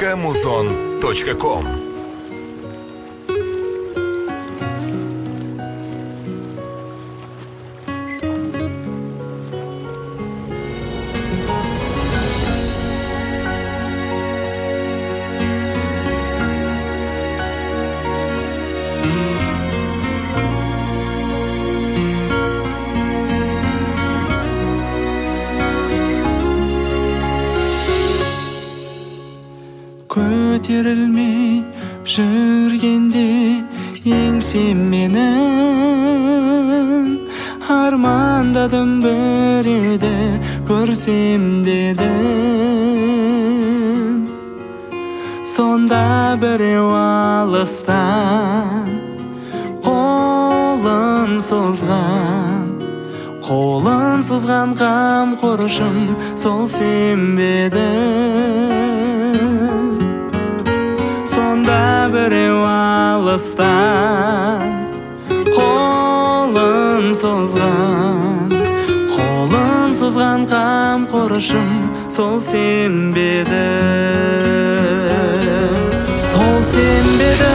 www.muzon.com. Көтерілмей жүргенде еңсем менің, армандадым біреуді көрсем дедім. Сонда біреу алыстан қолын созған қамқоршым сол сен бедің. Сонда біреу алыстан қолын созған қамқоршым сол сен бедің. Сол сен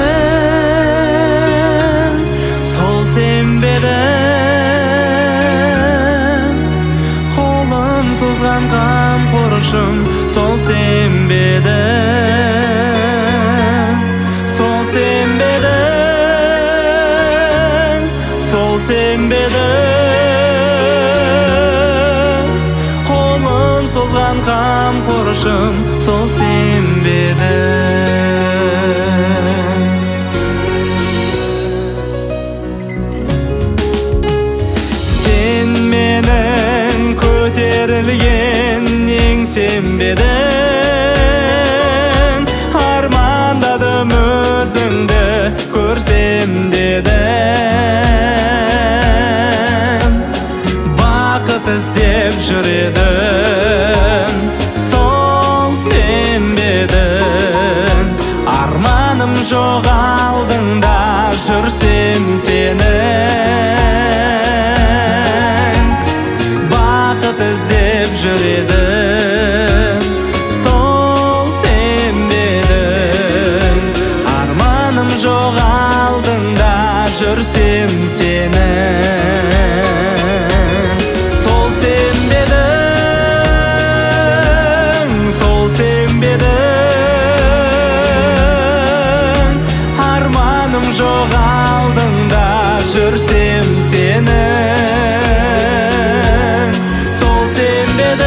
бедің, сол сен бедің, қолын созған қамқоршым сол сен бедің. Сол сен бедің, сол сен бедің, қолын созған қамқоршым сол сен бедің. Сен менің көтерілген еңсем бедің, армандадым өзіңді көрсем дедім. Бақыт іздеп жүр едім, сол сен бедің. Арманым жоқ алдыңда жүрсем сенің. Бақыт іздеп жүр едім, сол сен бедің. Арманым жоқ алдыңда жүрсем сенің. Сол сен бедің, сол сен бедің. Арманым жоқ алдыңда жүрсем сенің. Сол сен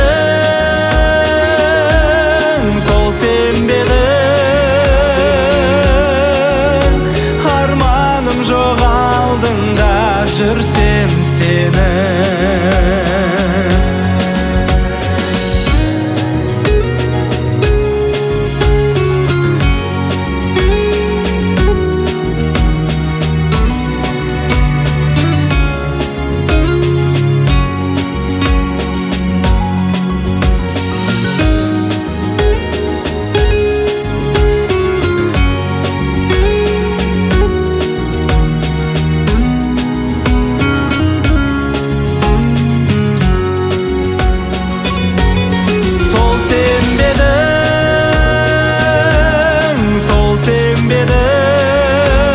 бедің, сол сен бедің. Арманым жоқ алдыңда жүрсем сенің.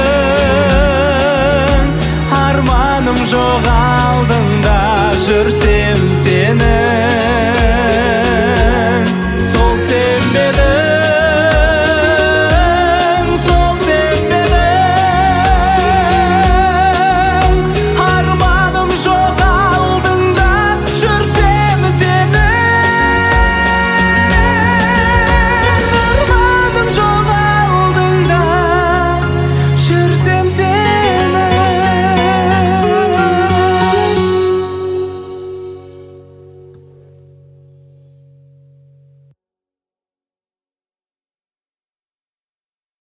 Жоқ алдыңда жүрсе